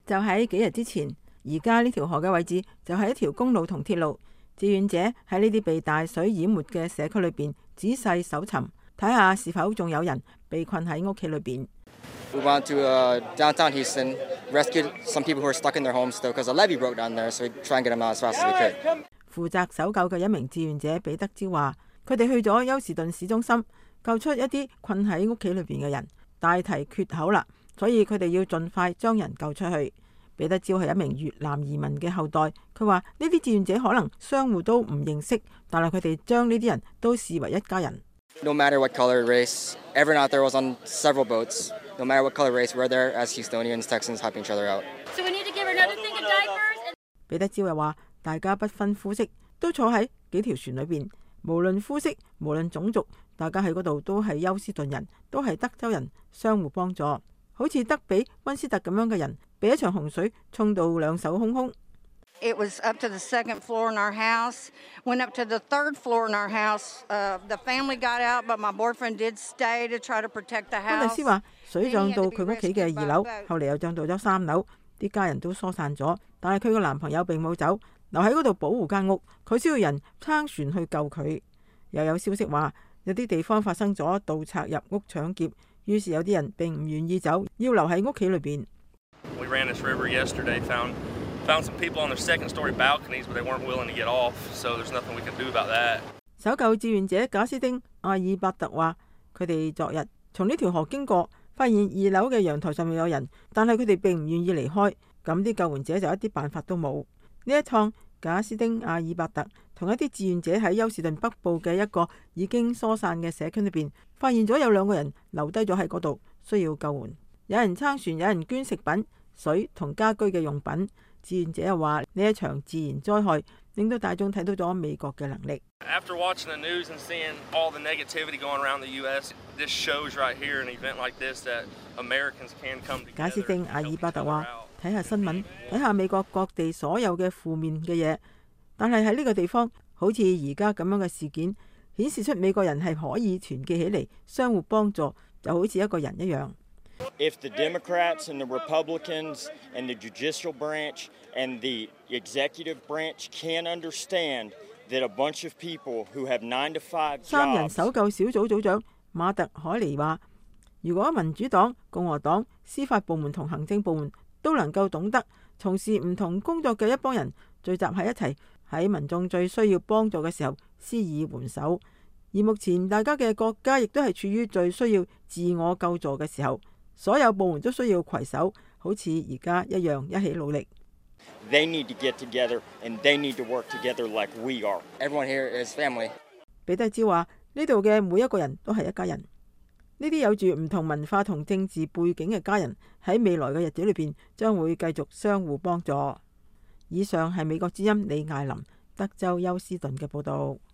就喺幾日之前，而家呢條河嘅位置就係一條公路同鐵路。志願者喺呢啲被大水淹沒嘅社區裏邊仔細搜尋，睇下是否仲有人被困喺屋企裏邊。 We went to downtown Houston, rescued some people who were stuck in their homes still because the levee broke down there, so we try and get them out as fast as we could. 負責搜救嘅一名志願者彼得招話，佢哋去咗休士頓市中心，救出一啲困喺屋企裏邊嘅人。大堤缺口啦，所以佢哋要盡快將人救出去。彼得招係一名越南移民嘅後代，佢話呢啲志願者可能相互都唔認識，但係佢哋將呢啲人都視為一家人。 No matter what color, race, everyone out there was on several boats. No matter what color, race, we're there as Houstonians, Texans, helping each other out. So we need to give her another thing of diapers. 彼得招又話，大家不分膚色，都坐喺幾條船裏邊，無論膚色，無論種族，大家喺嗰度都係休斯頓人，都係德州人，相互幫助。好似德比溫斯特咁樣嘅人，被一場洪水沖到兩手空空。 It was up to the second floor in our house. Went up to the third floor in our house. The family got out, but my boyfriend did stay to try to protect the house. 溫律師話，水漲到佢屋企嘅2樓，後嚟又漲到咗3樓，啲家人都疏散咗，但係佢個男朋友並冇走，留喺嗰度保護間屋。佢需要人撐船去救佢。又有消息話，有啲地方發生咗盜賊入屋搶劫，於是有啲人並唔願意走，要留喺屋企裏邊。 We ran this river yesterday, found some people on their second-story balconies, but they weren't willing to get off, so there's nothing we can do about that. 搜救志願者賈斯丁·阿爾伯特話，佢哋昨日從呢條河經過，發現2樓嘅陽台上面有人，但係佢哋並唔願意離開，咁啲救援者就一啲辦法都冇。呢一趟賈斯丁·阿爾伯特同一啲志願者喺休士頓北部嘅一個已經疏散嘅社區裏邊，發現咗有2個人留低咗喺嗰度，需要救援。有人撐船，有人捐食品、水同家居嘅用品。志願者又話，呢一場自然災害令到大眾睇到咗美國嘅能力。 After watching the news and seeing all the negativity going around the U.S., this shows right here an event like this that Americans can come together. 賈斯丁·阿爾伯特話，睇下新聞，睇下美國各地所有嘅負面嘅嘢，但係喺呢個地方，好似而家咁樣嘅事件，顯示出美國人係可以團結起嚟，相互幫助，就好似一個人一樣。 If the Democrats and the Republicans and the judicial branch and the executive branch can't understand that a bunch of people who have 9 to 5 jobs。 3 人搜救小組組長馬特海尼話，如果民主黨、共和黨、司法部門同行政部門都能夠懂得從事唔同工作嘅一幫人聚集喺一齊，喺民眾最需要幫助嘅時候施以援手，而目前大家嘅國家亦都係處於最需要自我救助嘅時候，所有部門都需要攜手，好似而家一樣一起努力。 They need to get together and they need to work together like we are. Everyone here is family. 彼得招話，呢度嘅每一個人都係一家人。呢啲有住唔同文化同政治背景嘅家人喺未來嘅日子裏邊將會繼續相互幫助。以上係美國之音李艾琳德州休斯頓嘅報導。